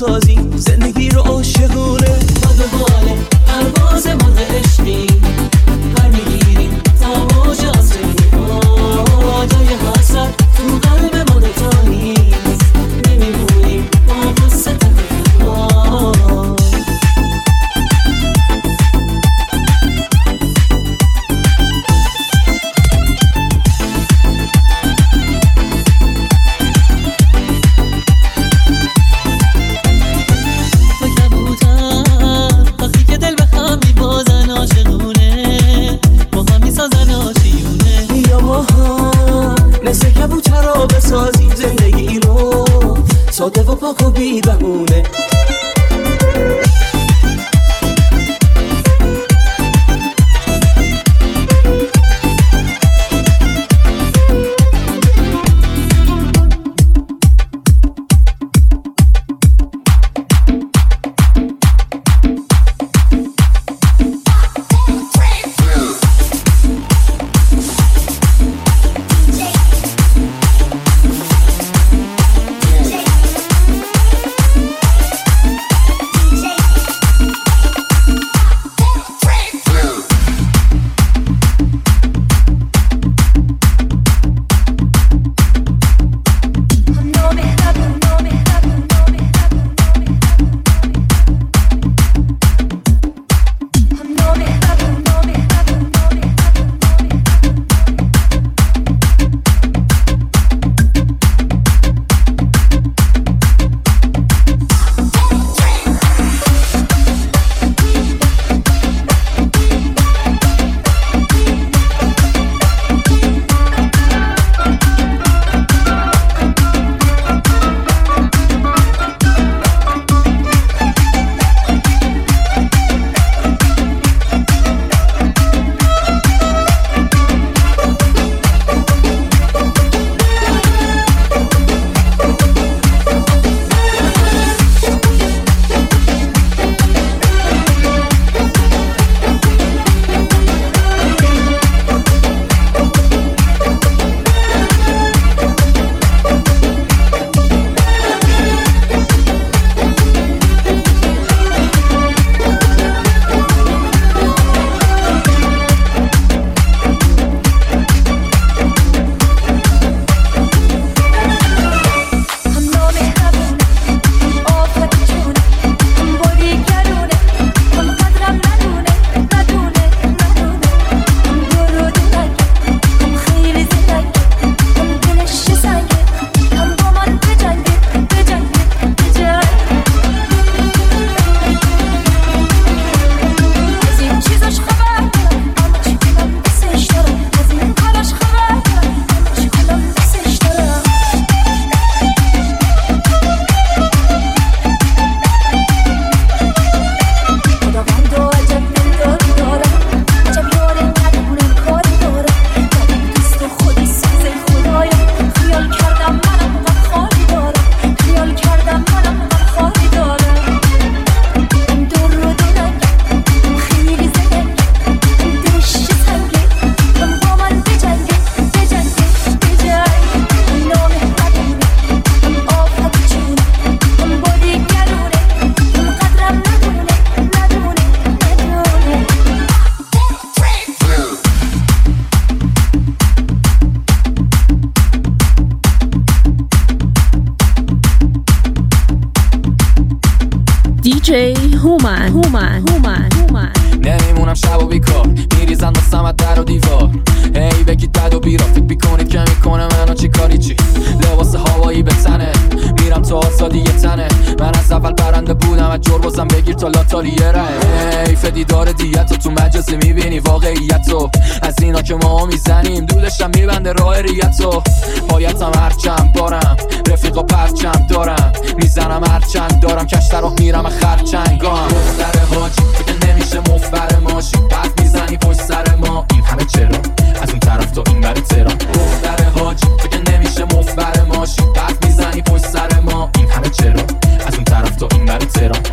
بسازیم زندگی رو عاشقونه. ما به باله پرواز مرغ عشقی پر میگیریم تا موج آسمونی. جای حسرت تو قلب ما دوتا نیست، نمیمونیم با قصه تنها. بسازیم زندگی رو ساده و پاک و بی بهونه. نمیمونم شب و بیکار، میریزن واسم در و دیوار. هی بگید بد و بیرا، فکر میکنید که میکنه منو چی کاری چی. لباس هوایی به تنه، میرم تو آزادی یه تنه. من از اول برنده بودم، از جربازم بگیر تا لاتالیه ره. حیف دیدار دیتو تو مجازی میبینی واقعیتو. از اینا که ما میزنیم دودشم میبنده راه ریتو. پایتم هرچند بارم، رفیقا پرچم دارم. میزنم هرچند دارم، کشتر راه میرم خرچنگام. دختر حاجی فکر نمیشه مفبر ماشی. پس میزنی پشت سر ما، این همه چرا؟ از اون طرف تا این بر تهران. دختر حاجی فکر نمیشه مفبر ماشی. پس میزنی پشت سر ما، این همه چرا؟ از اون طرف تا این بر تهران.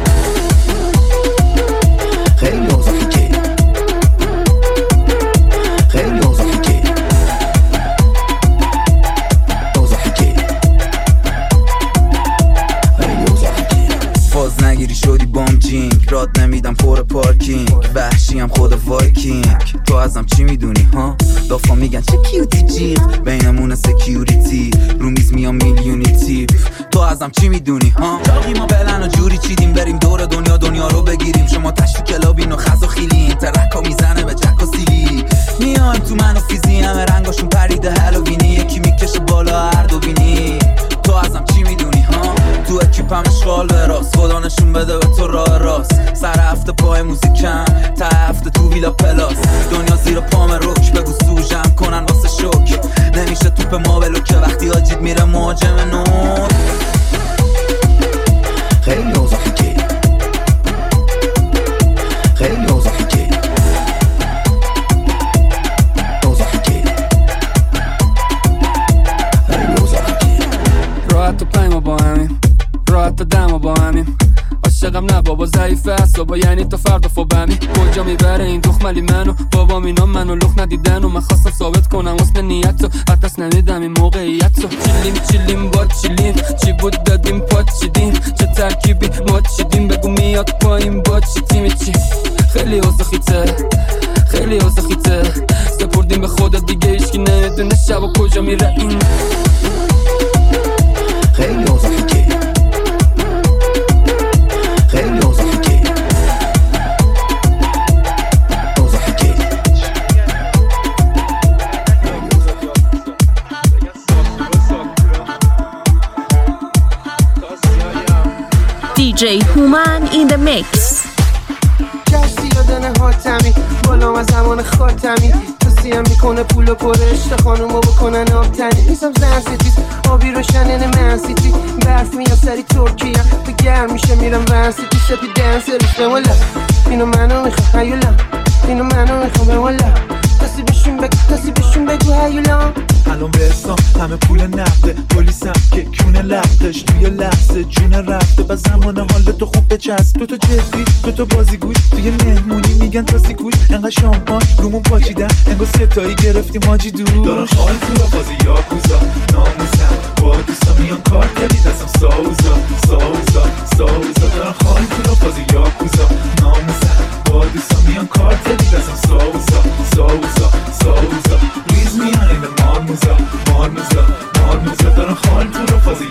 خیلی اوضاعی که خیلی اوضاعی که اوضاعی که خیلی اوضاعی که جینگ راد نمیدم پر پارکینگ وحشیم خود وایکینگ تو ازم چی میدونی ها دافا میگن چه کیوتی جیغ بینمون سکیوریتی رو میز میام میلیونی تیپ تو ازم چی میدونی ها جاقی ما بلن و جوری چیدیم بریم دور دنیا رو بگیریم شما تشت کلابین و خز و خیلین ترکا میزنه به جک و سیلی میایم تو من و فیزی همه رنگاشون پریده هالووینی یکی میکشه بالا هر دو بینی تو ازم چی میدونی ها تو اکیپم اشغال به راست خدا نشون بده به تو راه راست سر هفته پای موزیکم تا هفته تو ویلا پلاس دنیا زیر پام روک بگو سوژم کنن واسه شوک نمیشه توپ ما بلو که وقتی آجید میره مهاجم نور خیلی اوضاعی که خیلی اوضاعی که اوضاعی که خیلی اوضاعی که راحت و پیما با همیم راحت و دما با همیم عاشقم نه بابا ضعیفه اصابا یعنی تا فردا فوبمی کجا میبره این دخملی منو بابا اینا منو لخ ندیدن و من خواستم ثابت کنم حسن نیت رو حدس نمیدم این موقعیت رو چیلیم با چیلیم چی بود دادیم پات چیدیم چه ترکیبی ما چیدیم بگو میاد پایین با چی تیمی چی خیلی اوزخیته خیلی اوزخیته سپردیم به خدا دیگه ایشکی نمیدونه شب و کجا میره این خیلی اوضاعی که خیلی اوضاعی که اوضاعی که DJ Human in the mix. کسی یادنه حاتمی بالام از زمان خاتمی توصیم میکنه پول و پرشت خانومو بکنن آبتنی نیستم زن ستیز آبی روشنن من سیتی برف میاد سری ترکیه به گرم میشه میرم ون سیتی سپی دنس ریخته والا اینو منو میخوام هیولا اینو منو میخوام والا کسی بشون بگو هیولا الان برسام همه پول نقده پلیسم که کونه لختش توی لحظه جون رفته و زمان حال تو خوب بچسب تو جدی تو بازیگوش توی مهمونی میگن تاسی کوش انقدر شامپان رومون پاچیدن انگار ستایی گرفتیم ماجی دور دارن خال تو را بازی یاکوزا ناموسم با دوستا میان کار کردی دستم ساوزا دارن خال تو را بازی یاکوزا ناموسم با دوستا میان کار کردی دستم ساوزا ریز میان این مارموزا دارن خال تو را بازی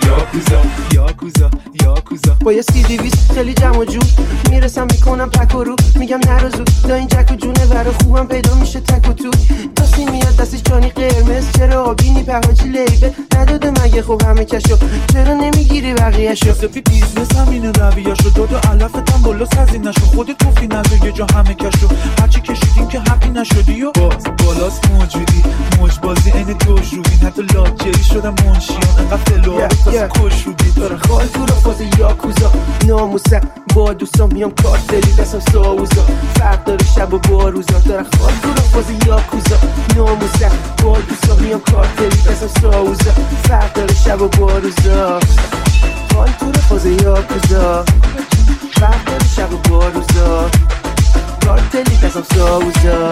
یاکوزا با یه CD-20 خیلی جمع و جور میرسم میکنم پک و رو میگم نرو زود دا این جک و جونه ور خوبم پیدا میشه تک و تو دستی میاد دستش جانی قرمز چرا آبینی پهاجی لیبه نداده مگه خب همه کشو چرا نمیگیری بقیهشو سپی بیزنس همینه رویاشو داد و علفتم بالا سزی نشو خودت گفتی نذار یه جا همه کشو هرچی کشیدیم که حقی نشدی و بالاست موجودی موجبازی این دوش روبین حتی لاجری شدم منشیان انقدر فلوها بتاسه کش روبی داره خال تو را فاز یاکوزا ناموسم با دوستان میام کارتلی دستم ساوزا فرق داره شب و با روزا داره خال تو را فاز یاکوزا ناموسم با دوستان میام کارتلی دستم ساوزا فرق داره شب و با روزا خال تو را فاز یاکوزا فرق داره شب و با روزا کارتلی دستم ساوزا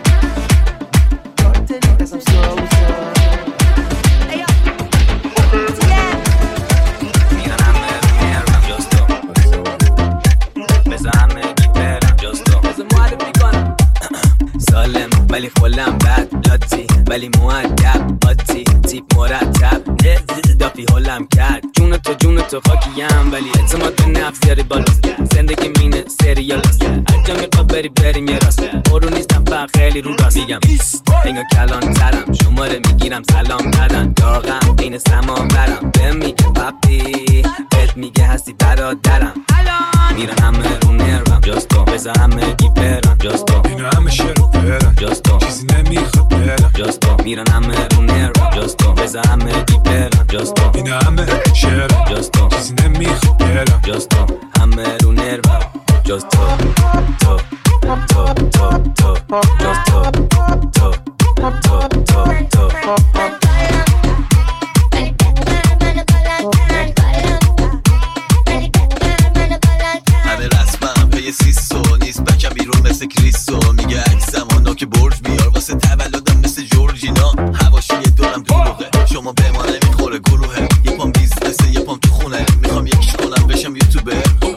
کارتلی دستم ساوزا ولی خولم بد لاتی ولی مؤدب آتی تیپ مرتب دافی هولم کرد جون تو خاکیم ولی اعتماد به نفس یاری بالاست زندگی مینه سریال است هر جا میخوا بریم یه راست برو نیستم فقط خیلی رو راست میگم انگار کلان ترم شماره میگیرم سلام ندن داغم بین سمان برم به میگه پاپی بهت میگه هستی برادرم میرن همه رو نرم جاستو بذار همه گی برم جاستو اینا همه شروع برم جاستو چیزی نمیخواد برم جاستو میرن همه رو نرم جاستو بذار همه گی برم جاستو اینا همه شرم جاستو چیزی نمیخواد برم جاستو همه رو نرم جاستو تو جاستو تو همه رسمم پی سیسو نیست بکم بیرون مثل کریسو میگه عکس زمانا که برج بیار واسه تولدم مثل جورجینا هواشی دورم دروغه شما به ما نمیخوره گروهه یه پام بیزنسه یه پام تو خونه میخوام یکیش کنم بشم یوتیوبر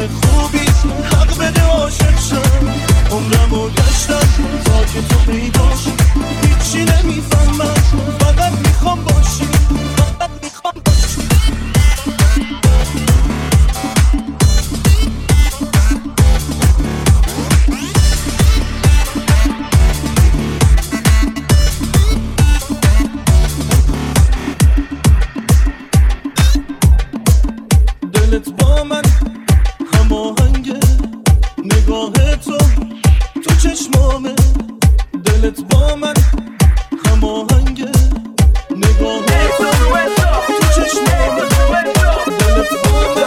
خوبی حق بده عاشق شم عمرمو گشتم تا که تو پیداش هیچی نمیفهمم فقط میخوام باشی فقط میخوام باشی دلت با من هماهنگه نگاه تو چشمامه دلت با من هماهنگه نگاه تو چشمامه دلت با من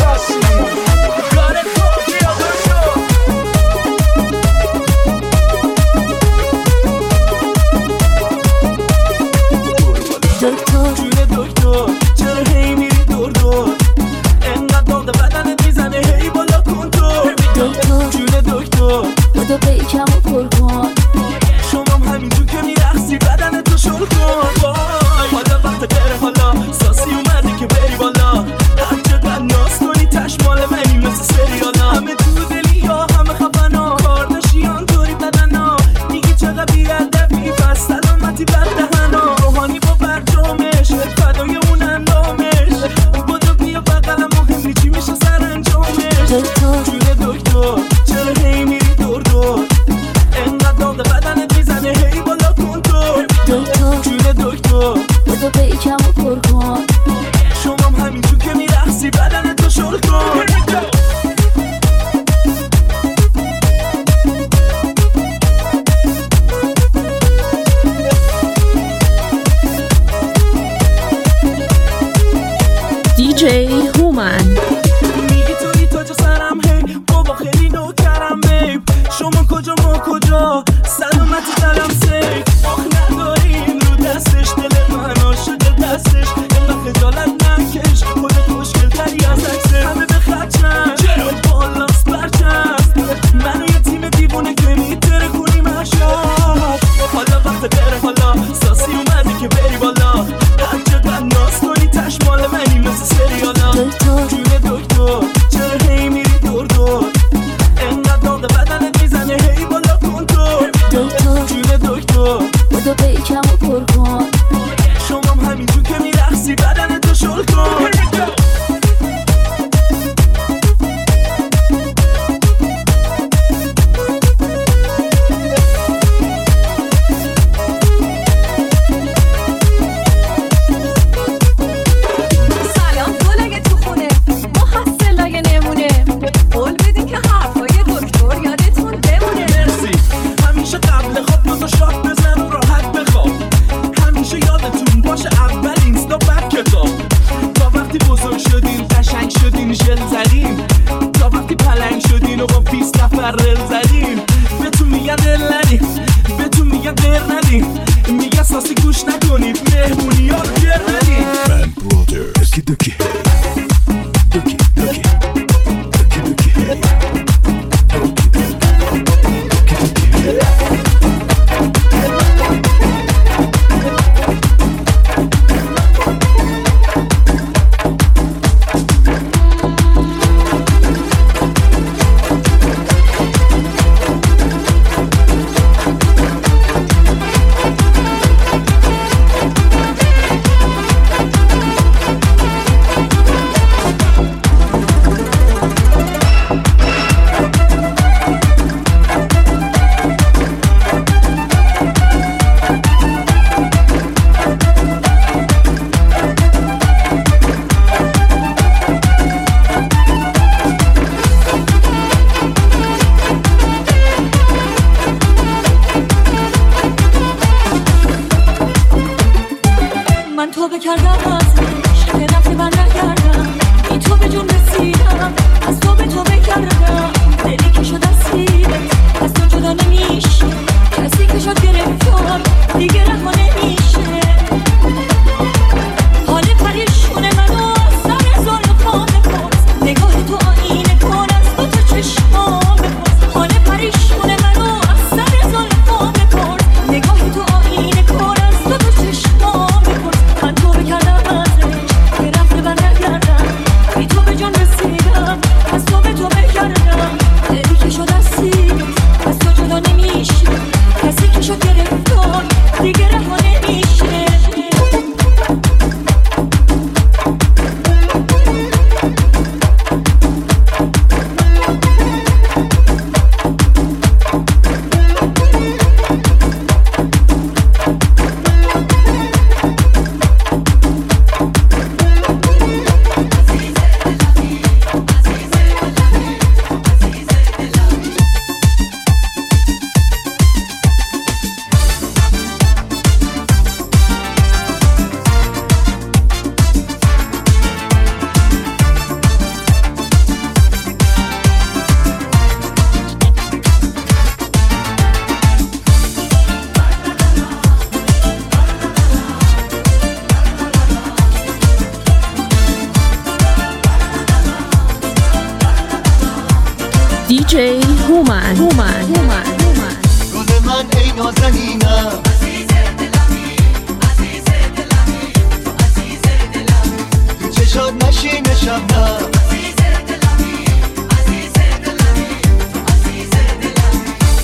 بدو پیکم و پر کن شمام همینجور که میرخصی بدن تو شل کن حالا وقت غیره حالا ساسی اومده که بری بالا هر چقدر ناز کنی تشمال منی مثل سریالا همه تو دلی یا همه خفنا کارداشیان طوری بدنا میگی چقدر بیادبی پس سلامتی بر دهنا روحانی با برجامش فدای اون اندامش بدو بیا بقلم مهم چی میشه سر انجامش جون دکتر چرا هی میری دور دور انقدر داغ بدنت میزنه هی بالا کن تو جون دکتر بدو پیکم و پر کن شمام همینجور که میرخصی بدن تو شل کن DJ Human میگی توی تاج سرم هی بابا خیلی نوکرم بیب شما کجا ما کجا سلامتی دلم سیف آخ نداریم رو دستش دل من عاشق دستش اینقدر خجالت نکش خودت مشکل تری از عکسه همه به خدشن بالاست برچست منو یه تیم دیوونه که میتره کنیم اشرف حالا وقت غیره حالا ساسی اومده که بری بالا هر چقدر ناز کنی تشمال منی مثل سریالا جون دکتر چرا هی میری دور دور انقدر داغ بدنت میزنه هی بالا کن تو جون دکتر بدو پیکم و پر کن شمام همینجور که میرخصی بدن تو شل کن سلام گلای تو خونه محصلای نمونه قول بدین که حرفای دکتر یادتون بمونه مرسی همیشه قبل خواب دوتا شات بزن و راحت بخواب همیشه یادتون باشه اول اینستا بعد کتاب تا وقتی بزرگ شدین قشنگ شدین ژل زدین تا وقتی پلنگ شدین و با 20 نفر رل زدین بهتون میگن دل ندین بهتون میگن دل ندین میگن ساسی گوش نکنید مهمونی ها رو گر ندین من برادر اسکی دوکی دوکی دوکی دوکی دوکی من توبه کردم ازش که رفته من نگردم این تو به جون رسیدم از تو به توبه کردم دلی که شد اسیرت از تو جدا نمیشه کسی که شد گرفتار دیگه رها نمیشه حال پریشون منو از سر زلفام بپرس نگاه تو آینه کن از دو تا چشمام بپرس حال پریشون منو از سر زلفام بپرس نگاه تو آینه کن از دو تا چشمام بپرس من توبه کردم ازش که رفته من نگردم بی تو به جان رسیدم از تو به تو هومن گل من ای نازنینم عزیز دلمی عزیز دلمی تو عزیز دلمی تو چشات نشین شبنم عزیز دلمی عزیز دلمی تو عزیز دلمی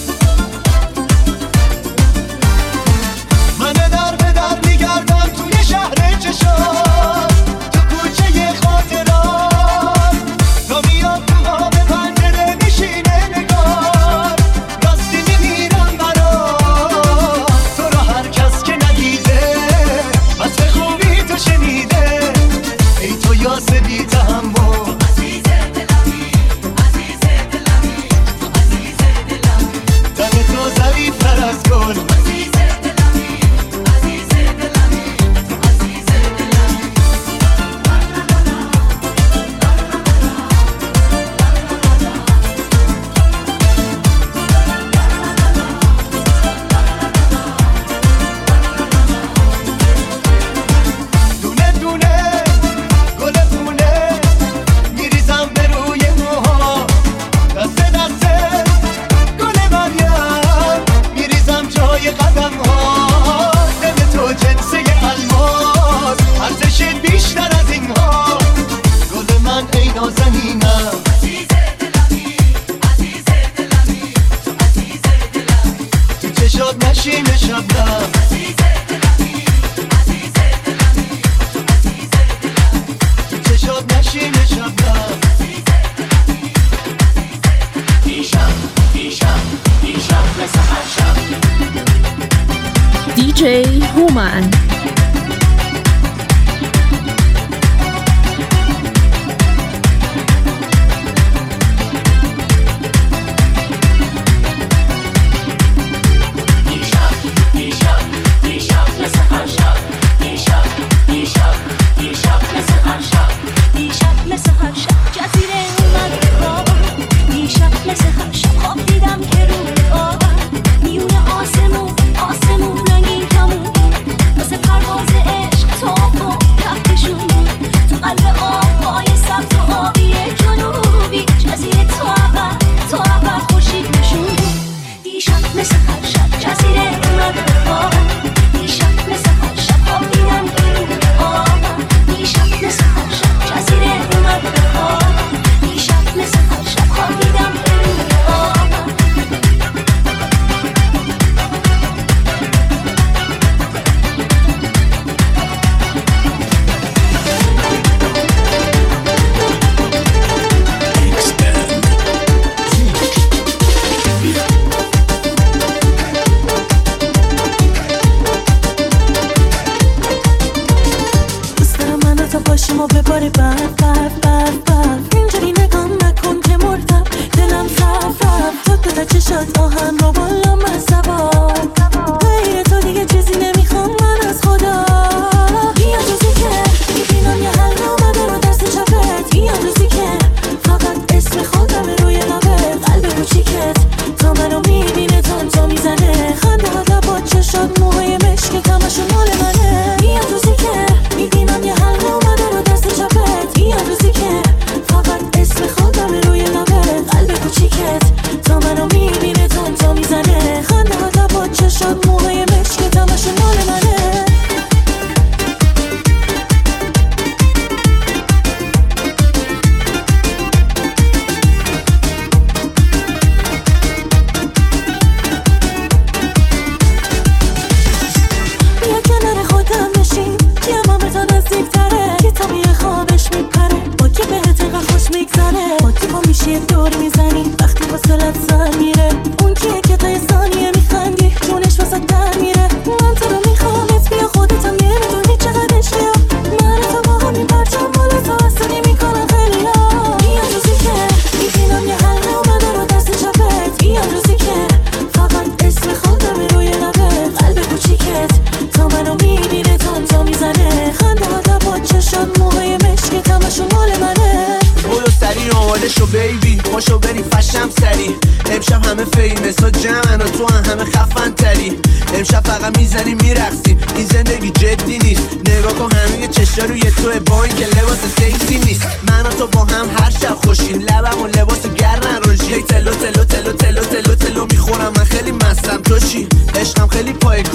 من در به در میگردم توی شهر چشات تو کوچه خاطرات تا میاد تو آب پنجره میشینه نگار راستی میمیرم برات تو را هر کس که ندیده وصف خوبی تو شنیده ای تو یاس بی تحمل عزیز دلمی عزیز دلمی تو عزیز دلمی تن تو ظریف‌تر از گل عزیز دلمی عزیز دلمی تو عزیز دلمی دونه دونه گل پونه میریزم به روی موها دست دسته گل مریم میریزم جای قدم ها دل تو جنسه الماس ارزش بیشتر از این ها گل من ای نازنینم عزیز دلمی عزیز دلمی تو عزیز دلمی تو چشات نشین شبنم عزیز دلمی عزیز دلمی تو عزیز دلمی تو چشات نشین شبنم دیشب مثل هر شب DJ هومن دیشب مثل هر شب دیشب مثل هر شب دیشب مثل هر شب جزیره اومد خواب دیشب مثل هر شب خواب دیدم که روی آب میونه آسمون رنگین کمون مثل پرواز عشق تاب و کفتشون تو قلب آبهای سبز و آبی جنوبی جزیره تو اول خورشید نشون دیشب مثل هر شب جزیره اومد خواب دیشب مثل هر شب خواب دیدم که روی آب دیشب مثل هر شب جزیره اومد خواب دیشب مثل هر شب خواب دیدم که روی آب دوست دارم منو تا پاشیم و بباره برف اینجوری نگام نکن که مردم دلم رفت تو تا چشات آهن رو بالا من سوار غیر تو دیگه چیزی نمیخوام من از خدا بیا روزی که میبینم یه حل اومده رو دست چپت بیا روزی که فقط اسم خودم روی لبت قلب کوچیکت تا منو میبینه تانتا میزنه خنده ها با چشات موهای مشکت همشون مال منه بیا روزی که میبینم یه حل اومده رو دست چپت بیا روزی که فقط اسم خودم روی لبت قلب کوچیکت تا منو میبینه تانتا میزنه خنده ها با چشات موهای مشکت همشون مال منه بیا کنار خودم بشین که امامتا نزدیکتره که تا میه خوابش میپره با که بهت اینقدر خوش میگذره با که با میشه دور میزنی وقتی فاصلت سر میره اون کیه که تا یه ثانیه میخندی جونش واسه در میره من تو رو میخوامت بیا خودتم نمیدونی چقدر عشقی من تو با همین پرچم بالا تو حسنی میکنم خیلی ها بیا روزی که میبینم یه حل اومده رو دست چپت بیا روزی که فقط اسم خودم روی لبت قلب کوچیکت تا منو میبینه تانتا میزنه خنده ها با چشات موهای مشکت همشون مال منه برو سریع آماده شو بیبی پاشو بریم فشم سری امشب همه فیمس ها جمعن و تو همه خفن تری امشب فقط میزنیم میرقصیم این زندگی جدی نیست نگاه کن همه چشا روی توه با این که لباس سکسی نیست من و تو با هم هر شب خوشیم لبم و لباس گرن روشی تلو تلو تلو تلو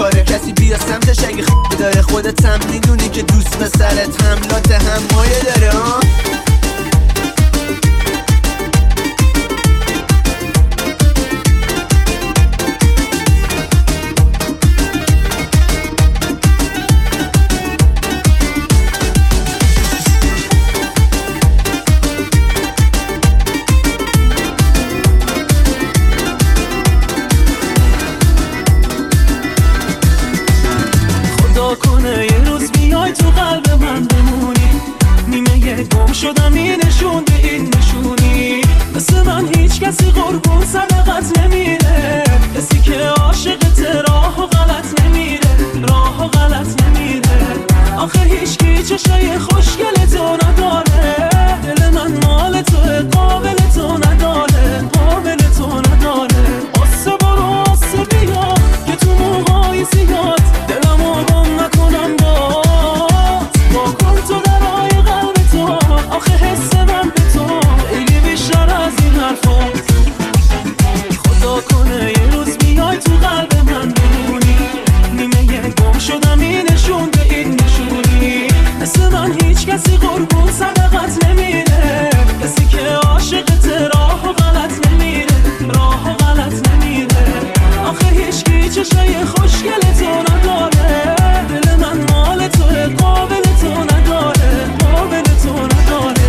داره کسی بیا سمتش اگه داره خودت هم میدونی که دوست به سرت حملات هم مایه داره شدم این نشون به این نشونی مثل من هیچ کسی قربون صدقت نمیره کسی که عاشقت راه و غلط نمیره راه و غلط نمیره آخه هیچ کی چشای خوشگل تو نداره دل من مال تو قابل تو نداره قابل تو نداره قصه برو قصه بیا که تو موقعی زیاد دلمو گم نکنم با کن تو درای قلب تو آخه حس من به تو خیلی بیشتر از این حرفات خدا کنه یه روز بیای تو قلب من بمونی نیمه گم شدم این نشون به این نشونی مثل من هیچ کسی قربون صدقت نمیره کسی که عاشقت راه و غلط نمیره راه و غلط نمیره آخه هیچ کی چشای خوشگل تو نداره دل من مال تو قابل تو نداره قابل تو نداره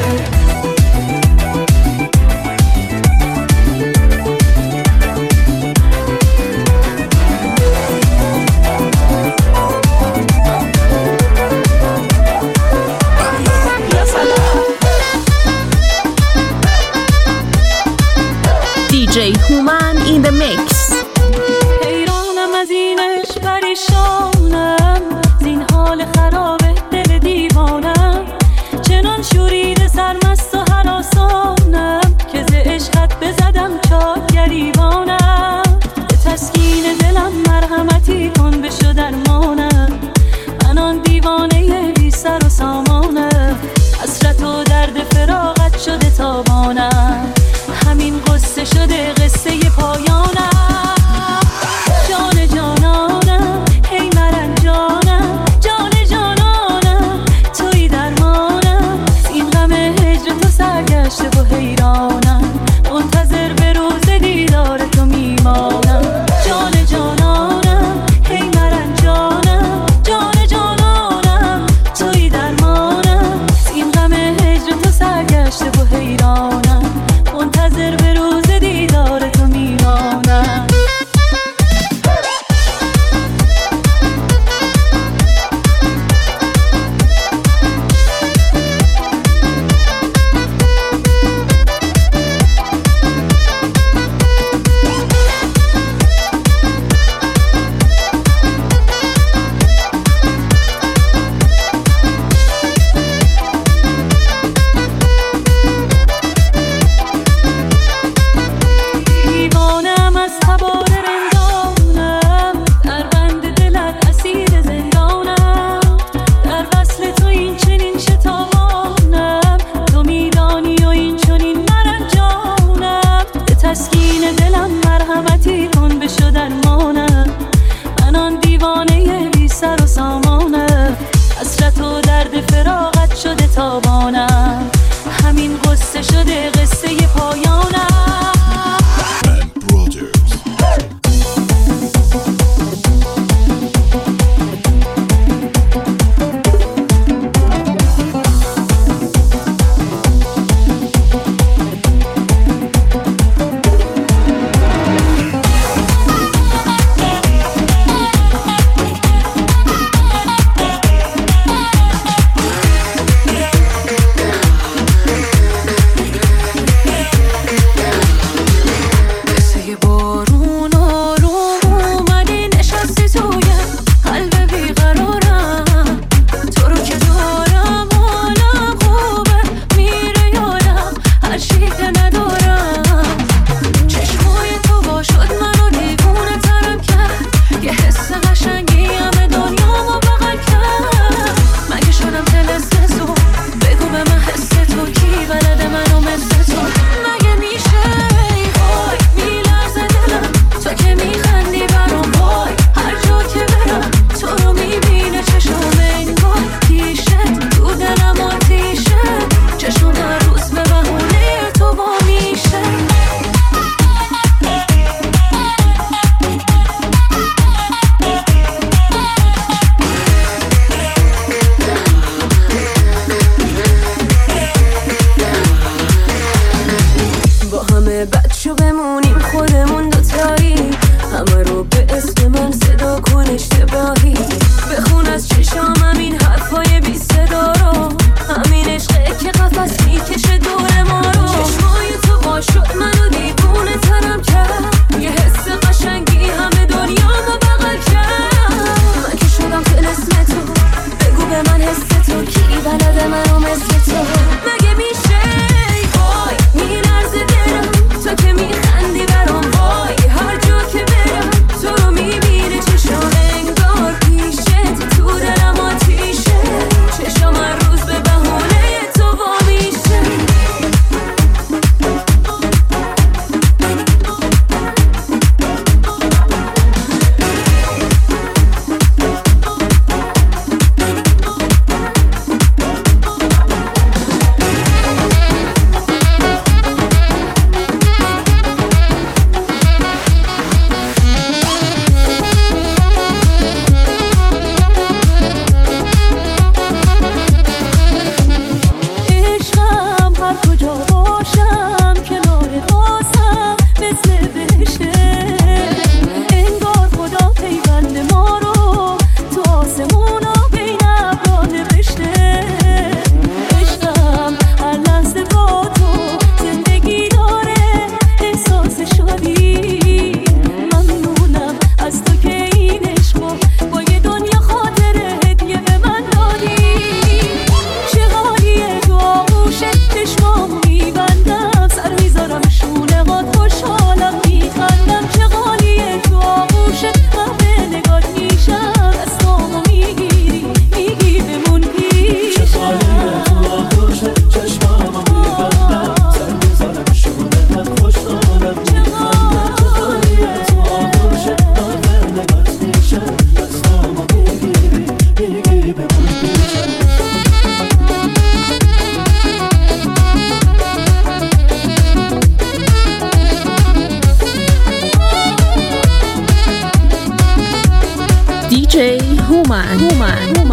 DJ Human in the mix. حیرانم از اینش پریشانم زین حال خراب دل دیوانم چنان شورید سرمست و هراسانم که ز عشقت بزدم چاک گریبانم به تسکین دلم مرحمتی کن بشو درمانم من آن دیوانه بی سر و سامانم حسرت و درد فراقت شده تابانم همین قصه شده قصه پایانم جان جانانم هی مرنجانم جان جانانم توی درمانم این غم هجر تو سرگشته و حیرانم منتظر به روز دیدار تو میمانم جان جانانم هی مرنجانم جان جانانم توی درمانم این غم هجر تو سرگشته و حیرانم منتظر به روز دیدار تو میمانم دیوانم از تبار رندانم در بند دلت اسیر زندانم در وصل تو این چنین شتابانم تو میدانی و این چنین مرنجانم به تسکین دلم مرحمتی کن بشو درمانم من آن دیوانه بی سر و سامانم حسرت و درد فراقت شده تابانم همین قصه شده قصه پایانم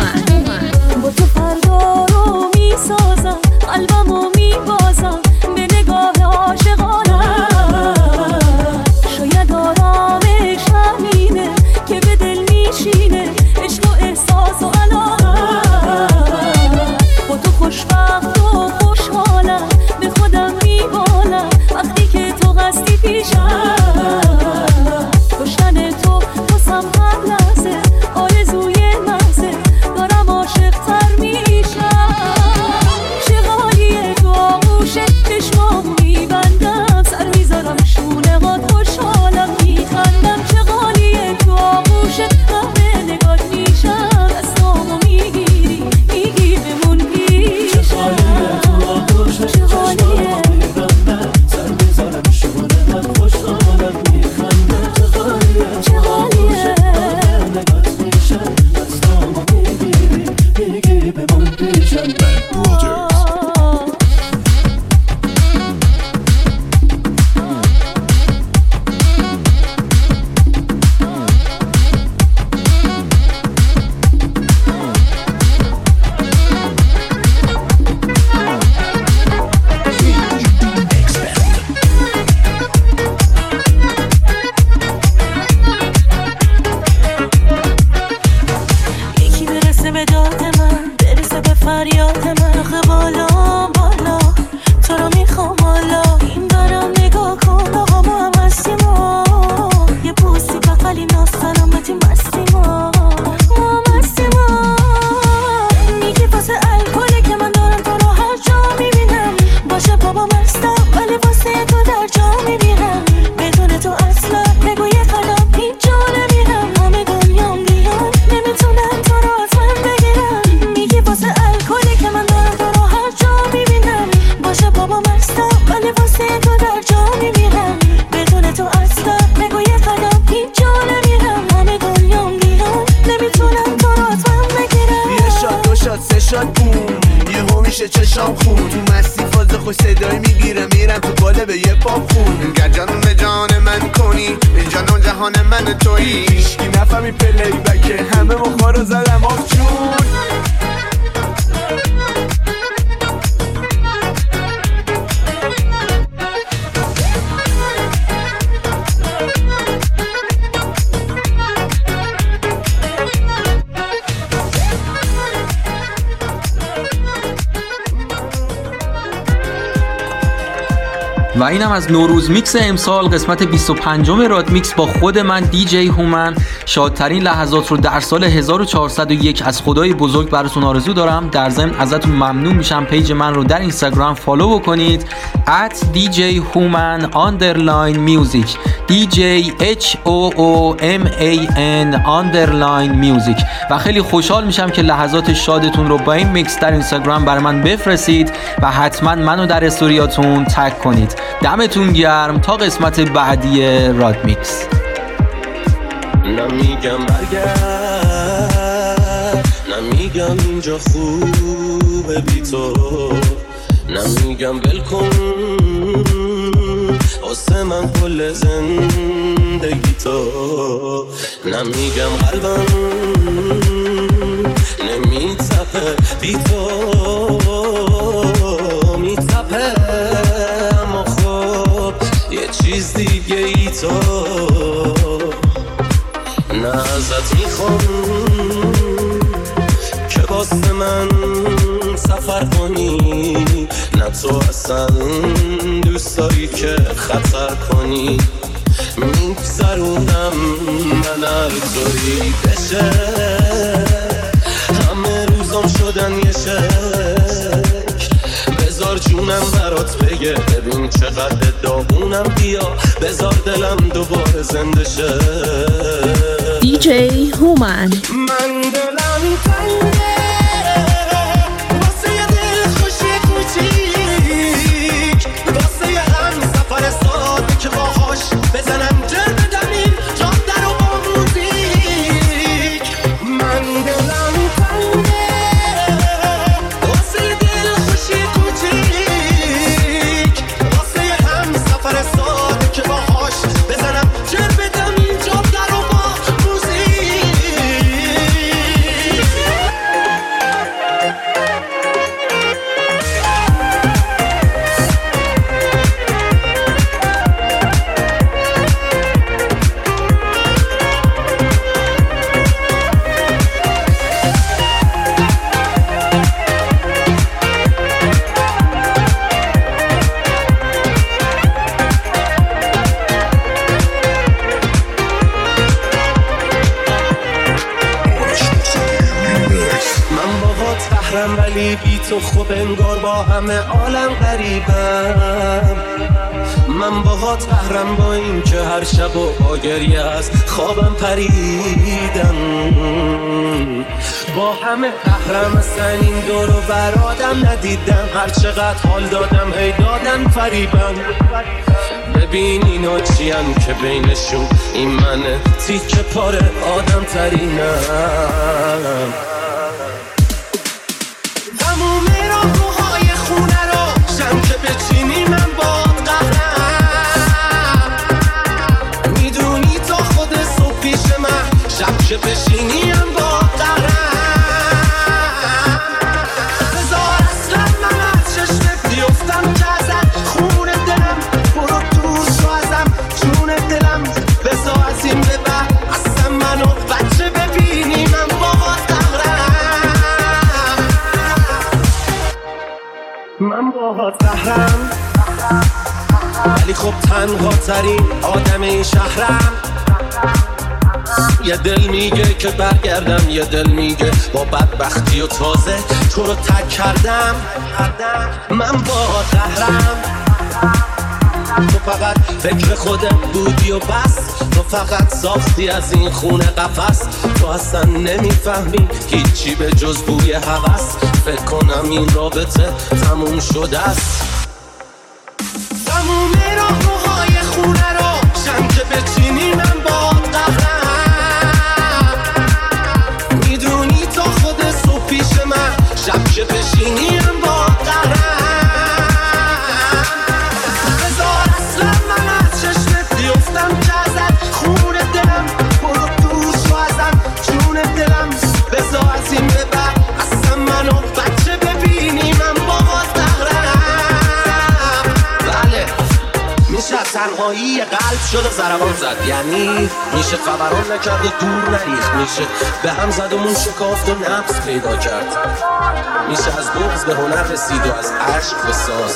با تو فردا رو میسازم قلبمو میبازم به نگاه عاشقانم شاید آرامش همینه که به دل میشینه عشق و احساس و علاقه با تو خوشبخت و خوشحالم به خودم میبالم وقتی که تو قصدی پیشم داشتن تو واسم هر لحظه آرزوی محضه دارم عاشق‌تر میشم چه حالیه تو آغوشه چشمامو میبندم سر میذارم شونه هات خوشحالم میخندم چه حالیه تو آغوشه همه نگات میشم دستامو میگیری میگی بمون پیشم چه حالیه تو آغوشه چه حالیه سر میذارم شونه هات خوشحالم میخندم چه حالیه چه حالیه نگات میشم دستامو میگیری میگی بمون پیشم یکی برسه به داد من برسه به فریاد من آخه بالا بالا تو رو میخوام حالا این برم نگاه کن آقا ما هم هستیم یه بوسی بغلی ناز سلامتیم بستیم ما هم هستیم میگی واسه الکله که من دارم تو رو هر جا میبینم باشه بابا مستم ولی واسه تو در جا میبینم بدون تو اصلا بگو یه قدم هیچ جا نمیرم همه دنیام بیان نمیتونن تو رو از من بگیرم میگی واسه الکلی که من دارم تو رو هر جا میبینم باشه بابا مستم ولی واسه تو در جا میبینم بدون تو اصلا بگو یه قدم هیچ جا نمیرم همه دنیام بیان نمیتونن تو رو از من بگیرم یه شاد دو شاد سه شاد بوم یه هم میشه چشام خون تو مستی فاز خوش صدایی میگیرم میرم تو باله به یه پاپ خون انگه جانون به جان من کنی این جانون جهان من تویی هیچکی نفهمی پلی بکه همه مخما رو زدم آف جون و اینم از نوروز میکس امسال قسمت 25 راد میکس با خود من دیجی هومن. شادترین لحظات رو در سال 1401 از خدای بزرگ براتون آرزو دارم. در ضمن ازتون ممنون میشم پیج من رو در اینستاگرام فالو بکنید @djhuman_music DJHOOMAN_music و خیلی خوشحال میشم که لحظات شادتون رو با این میکس در اینستاگرام برای من بفرستید و حتما منو در استوریاتون تگ کنید. دمتون گرم تا قسمت بعدی راد میکس. نمیگم برگرد نمیگم اینجا خوبه بی تو نمیگم بلکن واسه من کل زندگی تو نمیگم قلبم نمیتپه بی تو میتپه اما خب یه چیز دیگه ای تو نه ازت میخوام که واسه من سفر کنی نه تو اصلا دوست داری که خطر کنی میگذرونم من هر طوری بشه همه روزام شدن یه شک بذار جونم برات بگه ببین چقدر داغونم بیا بذار دلم دوباره زنده شه دیجی هومن من دلم تنگه واسه یه دل خوشی کوچیک واسه یه هم سفر ساده که باهاش بزنم جر بدم این جاده رو با موزیک من دلم تنگه واسه یه دل خوشی کوچیک واسه یه هم سفر ساده که باهاش بزنم جر بدم این جاده رو با موزیک قهرم ولی بی تو خوب انگار با همه عالم غریبم. من باهات قهرم با این که هر شب و با گریه از خوابم پریدم. با همه قهرم اصلا این دور و برادم ندیدم. هر چقدر حال دادم هی دادن فریبم. ببین اینا چیان که بینشون این منه تیکه پاره آدم ترینم. تموم راهروهای خونه رو شم که بچینی من باد قهرم. میدونی تا خود صبح پیش من شب که بشینی من باد قهرم. بذار اصلا من از چشمت بیفتم که ازت خون دلم برو دور شو ازم جون دلم. بذار از این به بعد اصلا منو بچه ببینی من باد قهرم. من باهات قهرم ولی خب تنها ترین آدم این شهرم. یه دل میگه که برگردم، یه دل میگه با بدبختی و تازه تو رو تک کردم. من باهات قهرم. تو فقط فکر خودت بودی و بس. تو فقط ساختی از این خونه قفس. تو اصلا نمیفهمی هیچی به جز بوی هوس. فکر کنم این رابطه تموم شده است. تموم راهروهای خونه رو شم که بچینی من باد قهرم. میدونی تا خود صبح پیش من شب که بشینی من باد قهرم. بذار اصلا من از چشمت بیفتم که ازت خون دلم برو دور شو ازم جون دلم. بذار از این به بعد اصلا منو بچه ببینی من باد قهرم. بله میشه تنهایی قلب شد و ضربان زد. یعنی میشه خبران نکرد و دور نریخت. میشه به هم زد و مون شکافت و نفس پیدا کرد. میشه از بغض به هنر رسید و از عشق به ساز.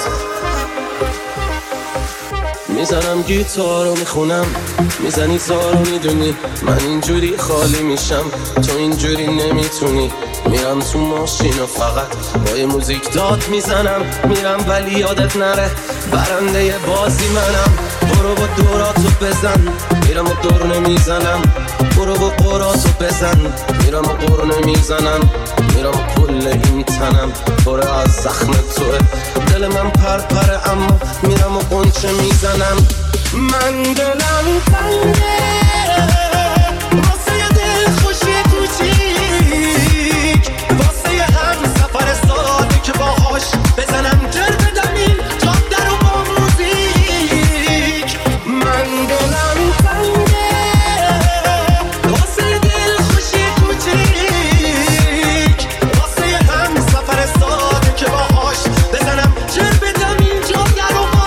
میزنم گیتار رو میخونم میزنی تار رو میدونی. من اینجوری خالی میشم تو اینجوری نمیتونی. میرم تو ماشین و فقط با یه موزیک داد میزنم. میرم ولی یادت نره برنده بازی منم. برو با دوراتو بزن میرم و دور نمیزنم. برو با قراتو بزن میرم و قر نمیزنم. میرم و کل این تنم پره از زخم توه. دل من پرپره اما میرم و قنچه میزنم. من دلم تنگه واسه یه دل خوشی کوچیک. واسه یه هم سفر ساده که باهاش بزنم جر بدم این جاده رو با موزیک. من دلم تنگه واسه یه دل خوشی کوچیک. واسه یه هم سفر ساده که باهاش بزنم جر بدم این جاده رو با